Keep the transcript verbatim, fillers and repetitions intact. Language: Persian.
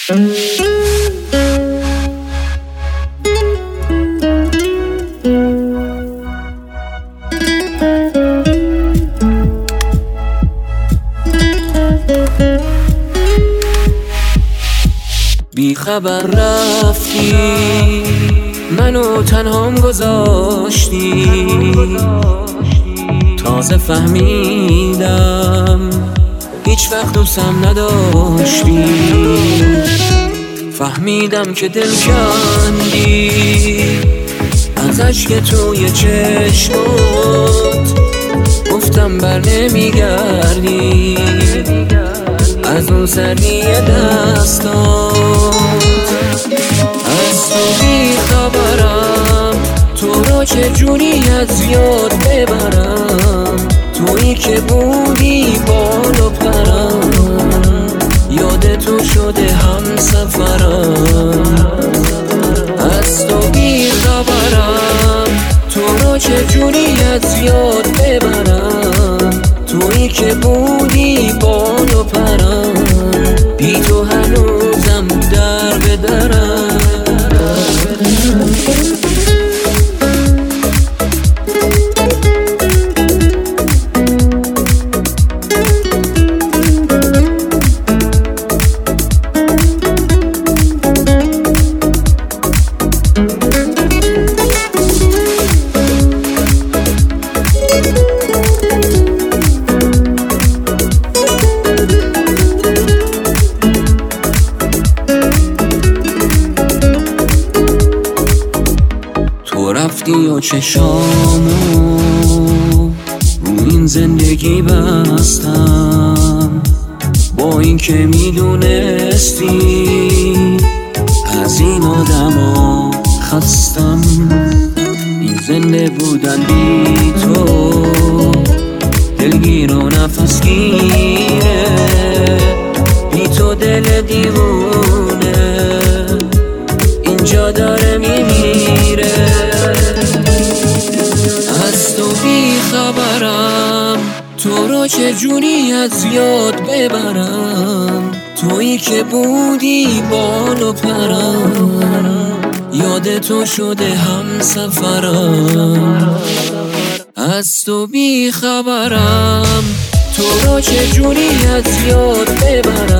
بی خبر رفتی، منو تنهام گذاشتی. تازه فهمیدم هیچ وقت دوستم نداشتی. فهمیدم که دل کندی از اشک توی چشمات. گفتم بر نمیگردی از اون سردی دستات. از تو بی خبرم، تو را چجوری از یاد ببرم. تویی که بودی بال و پرم، یاد تو شده هم سفرم. از تو بی خبرم، تو را چجوری از یاد ببرم. تویی که بودی بال و پرم، بی تو هنوزم در به درم. تو رفتی و چشامو رو این زندگی بستم، با این که میدونستی از این آدما خستم. این زنده بودن بی تو دلگیر و نفس گیره. بی تو دل دیوونه اینجا داره میمیره. از تو بی خبرم، تو رو چجوری از یاد ببرم. تویی که بودی بال و پرم، یاد تو شده هم سفرم. از تو بی خبرم، تو رو چجوری از یاد ببرم.